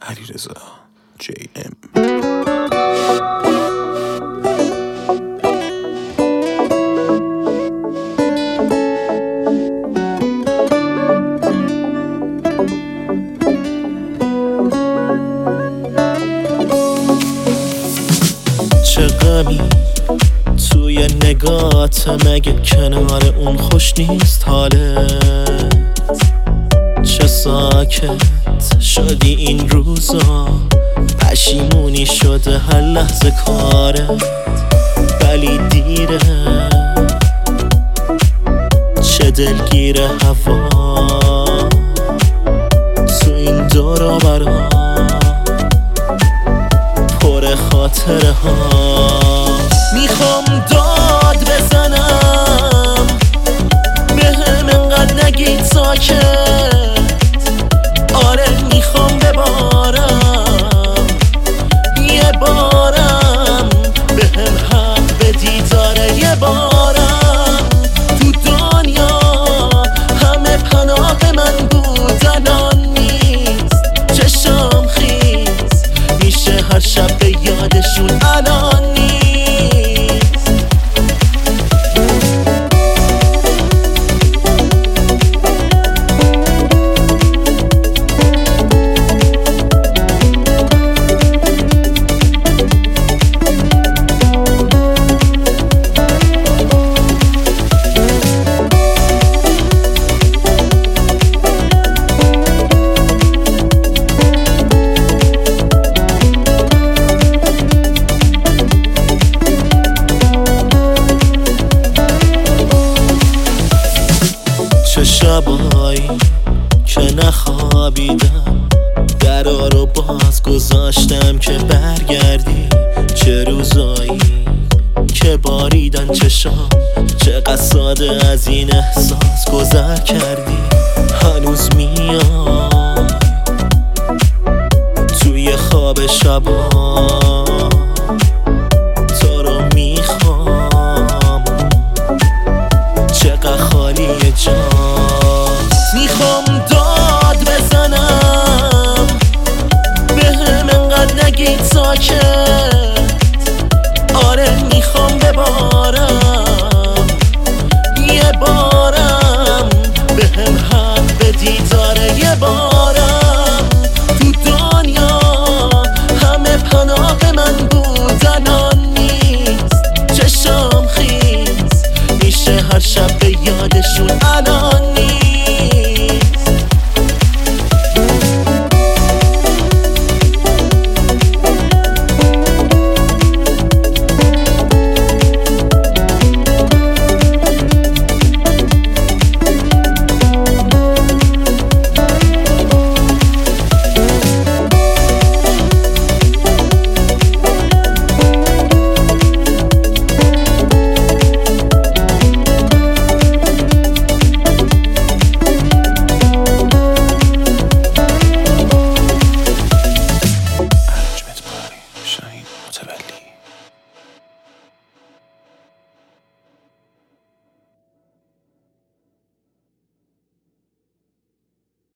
علیرضا JM. چه غمی توی نگات، مگه کنار اون خوش نیست حالت؟ چه ساکت شدی این روزا، پشیمونی شده هر لحظه کارت، ولی دیره چه دلگیره هوا تو این دور و برا، پر خاطره ها. میخوام داد بزنم بهم انقدر نگید ساکت، آره میخوام ببارم یه بارم، بهم حق بدید داره یه بارم. تو دنیا همه پناه من بود، الان نیست چشام خیز میشه هر شب به یادشون، الان نیست. چه شبایی که نخوابیدم، درا رو باز گذاشتم که برگردی. چه روزایی که باریدن چشام، چقدر ساده از این احساس گذر کردی. هنوز میای توی خواب شبا، تو رو میخوام چقدر خالیه جات. میخوام داد بزنم بهم انقدر نگید ساکت،